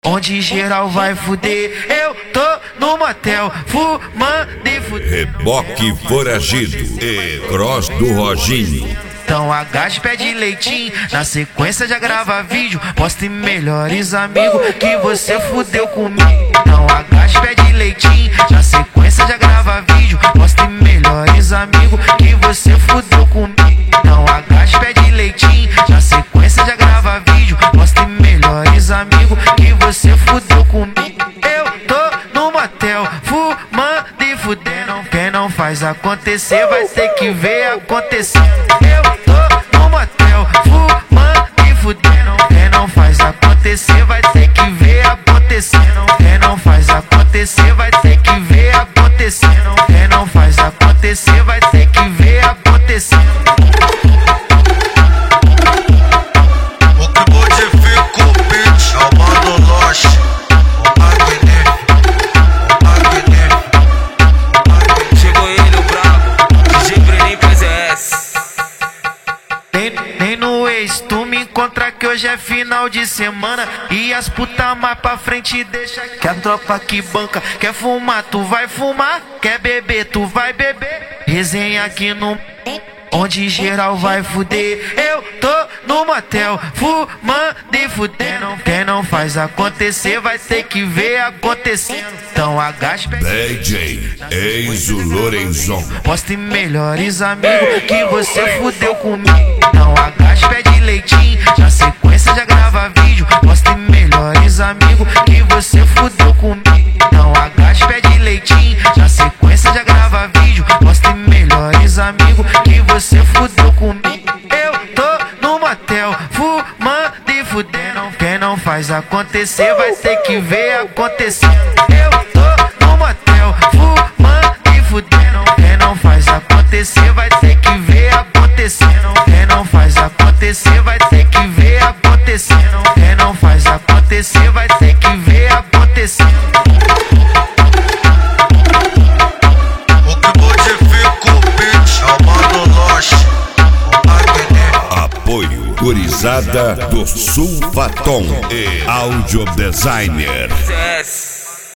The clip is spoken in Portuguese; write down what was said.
Onde geral vai fuder, eu tô no motel, fumando e fuder. Reboque foragido e cross do Roginho. Então agacha, pede leitinho, na sequência já grava vídeo, posta em melhores amigos que você fudeu comigo. Então agacha, pede leitinho, na sequência já grava vídeo, posta em melhores amigos que você fudeu comigo. Então agacha, pede leitinho, na sequência já grava vídeo, posta em melhores amigos que você fudeu comigo. Eu tô no motel, fumando e fudendo. Quem não faz acontecer vai ter que ver acontecer. Eu tô no motel, fumando e fudendo. Quem não faz acontecer vai ter que ver acontecendo. Quem não faz acontecer vai ter que ver acontecendo. Quem não faz acontecer vai ter que ver acontecendo. Nem no ex, tu me encontra que hoje é final de semana e as puta mais pra frente deixa que a tropa que banca. Quer fumar, tu vai fumar, quer beber, tu vai beber. Resenha aqui no onde geral vai fuder. Eu tô no motel, fumando e fudendo. Quem não faz acontecer vai ter que ver acontecendo. Então agacha, DJ Enzo Lorenzon. posta em melhores amigos que você fudeu comigo. Então agacha, pede leitinho, na sequência já grava vídeo, posta em melhores amigos que você fudeu comigo. Então agacha, pede leitinho, na sequência já grava vídeo, posta em melhores amigos que você fudeu comigo. Eu tô no motel, fumando e fudendo. Quem não faz acontecer vai ter que ver acontecendo. Eu tô no motel, fumando e fudendo. Quem não faz acontecer vai ter que ver acontecendo. Quem não faz acontecer vai ter que ver acontecendo. Quem não faz acontecer vai ter que ver acontecendo. Apoio Gurizada do Sulfaton e Audio Designer.